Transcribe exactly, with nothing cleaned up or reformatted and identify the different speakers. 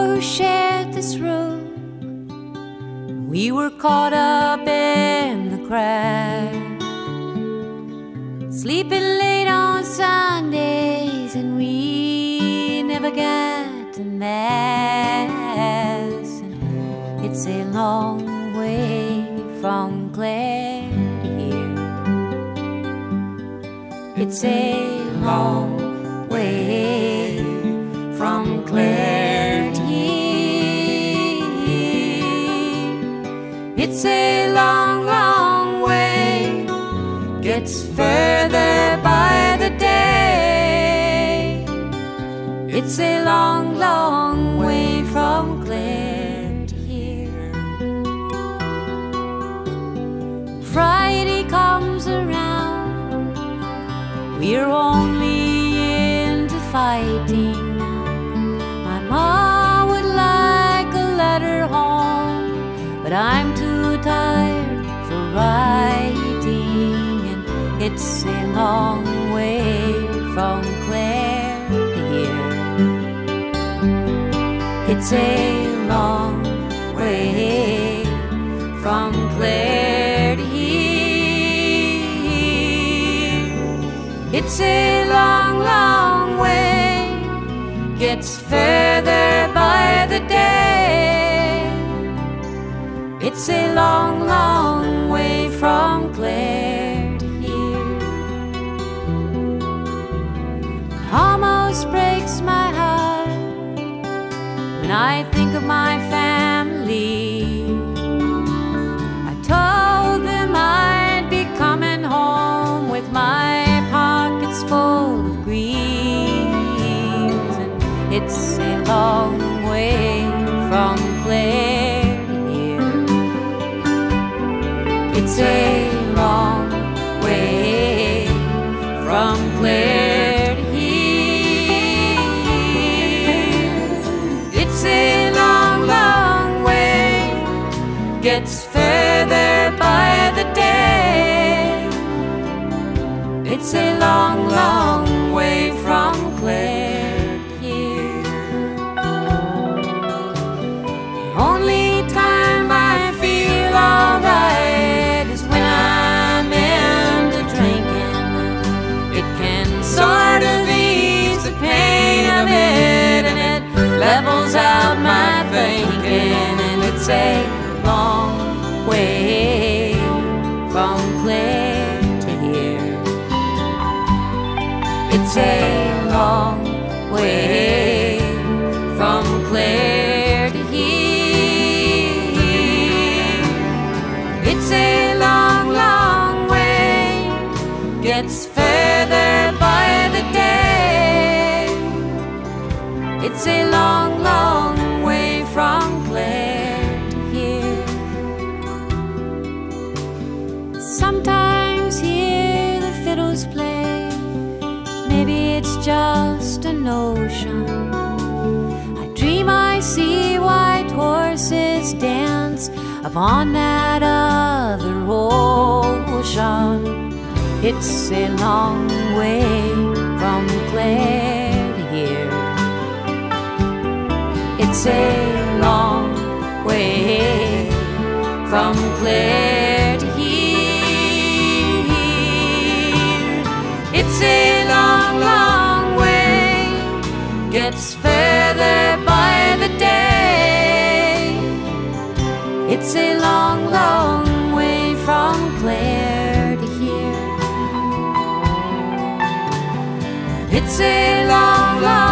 Speaker 1: four who shared this room. We were caught up in the crowd, sleeping late on Sundays, and we never got to Mass. And it's a long way from Clare to here. It's a long way from Clare to here. It's a long, long way, gets further by the day. It's a long, long way from Clare to here. Friday comes around, we're only into fighting. My mom would like a letter home, but I'm too tired for writing. And it's a long way from Clare to here. It's a long way from Clare to here. It's a long, long way, gets further by the day. It's a long, long way from Clare to here. Almost breaks my heart when I think of my family. I told them I'd be coming home with my pockets full of greens, and it's a long way from Clare to here. It's a long way from Clare to here. It's a long, long way, gets further by the day. It's a long, long way from Clare to here. The only time I feel alright is when I'm into drinking. It can sort of ease the pain of it, and it levels out my thinking. And it's a long way from Clare to here. It's a long way from Clare to here. It's a long, long way, gets further by the day. It's a long, long way from Clare to here. Sometimes hear the fiddles play, maybe it's just a notion. I dream I see white horses dance upon that other ocean. It's a long way from Clare to here. It's a long way from Clare to here. It's a long, long way, gets further by the day. It's a long, long way from Clare to here. It's a long, long